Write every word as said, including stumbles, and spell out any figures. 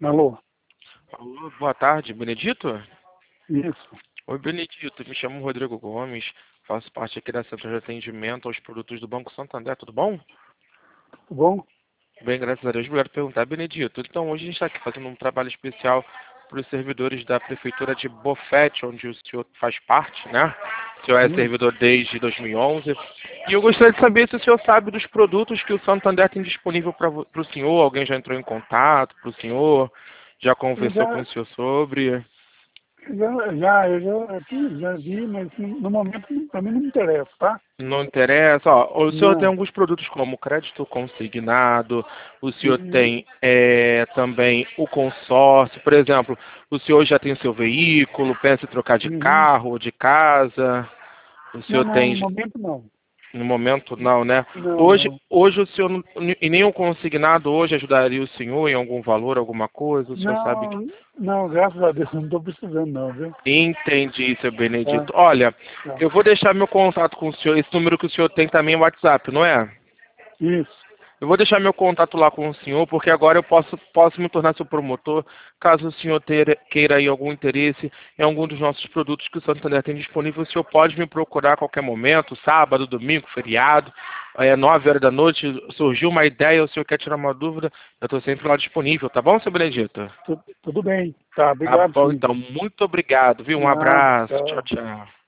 Alô? Alô, boa tarde, Benedito? Isso. Oi, Benedito, me chamo Rodrigo Gomes, faço parte aqui da Central de Atendimento aos Produtos do Banco Santander, tudo bom? Tudo bom? Bem, graças a Deus. Obrigado por perguntar, Benedito. Então, hoje a gente está aqui fazendo um trabalho especial para os servidores da Prefeitura de Bofete, onde o senhor faz parte, né? O senhor é Sim. servidor desde dois mil e onze. E eu gostaria de saber se o senhor sabe dos produtos que o Santander tem disponível para o senhor. Alguém já entrou em contato para o senhor? Já Eu conversou com já, o senhor sobre? já, já, eu já, aqui, já vi, mas no, no momento para mim não me interessa, tá? Não interessa. Ó, o senhor tem Não. alguns produtos como crédito consignado, o senhor E, tem é, também o consórcio. Por exemplo, o senhor já tem seu veículo, pensa em trocar de uhum. carro ou de casa. O Não, senhor não, no tem, momento não. no momento não, né? Não, Hoje, não. hoje o senhor, não- e nem o consignado hoje ajudaria o senhor em algum valor, alguma coisa? O senhor sabe que... Não, não, graças a Deus, não estou precisando não, viu? Entendi, seu Tá, Benedito. Olha, tá. eu vou deixar meu contato com o senhor. Esse número que o senhor tem também é WhatsApp, não é? Isso. Eu vou deixar meu contato lá com o senhor, porque agora eu posso, posso me tornar seu promotor, caso o senhor ter, queira aí algum interesse em algum dos nossos produtos que o Santander tem disponível. O senhor pode me procurar a qualquer momento, sábado, domingo, feriado, é, nove horas da noite, surgiu uma ideia, o senhor quer tirar uma dúvida, eu estou sempre lá disponível, tá bom, seu Benedito? Tu- tudo bem. Tá, Tá obrigado bom, sim. então, muito obrigado, viu? Um Nada, abraço, tchau, tchau. tchau.